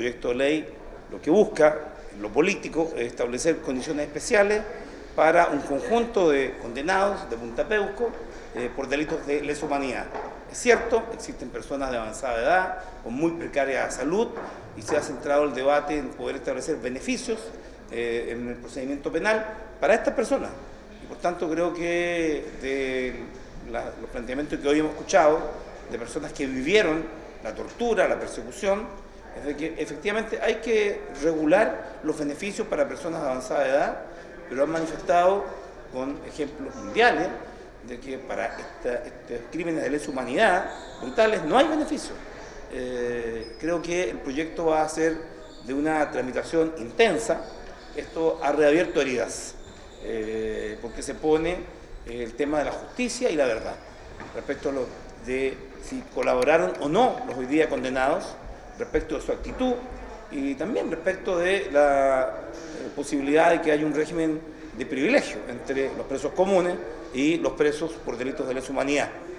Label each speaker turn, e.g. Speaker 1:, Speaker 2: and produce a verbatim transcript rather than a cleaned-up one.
Speaker 1: proyecto de ley lo que busca, en lo político, es establecer condiciones especiales para un conjunto de condenados de Punta Peuco eh, por delitos de lesa humanidad. Es cierto, existen personas de avanzada edad, con muy precaria salud, y se ha centrado el debate en poder establecer beneficios eh, en el procedimiento penal para estas personas. Y por tanto creo que de la, los planteamientos que hoy hemos escuchado de personas que vivieron la tortura, la persecución, es de que efectivamente hay que regular los beneficios para personas de avanzada edad, pero han manifestado con ejemplos mundiales de que para esta, estos crímenes de lesa humanidad brutales no hay beneficio. Eh, creo que el proyecto va a ser de una tramitación intensa. Esto ha reabierto heridas, eh, porque se pone eh, el tema de la justicia y la verdad, respecto a lo de si colaboraron o no los hoy día condenados, respecto de su actitud y también respecto de la eh, posibilidad de que haya un régimen de privilegio entre los presos comunes y los presos por delitos de lesa humanidad.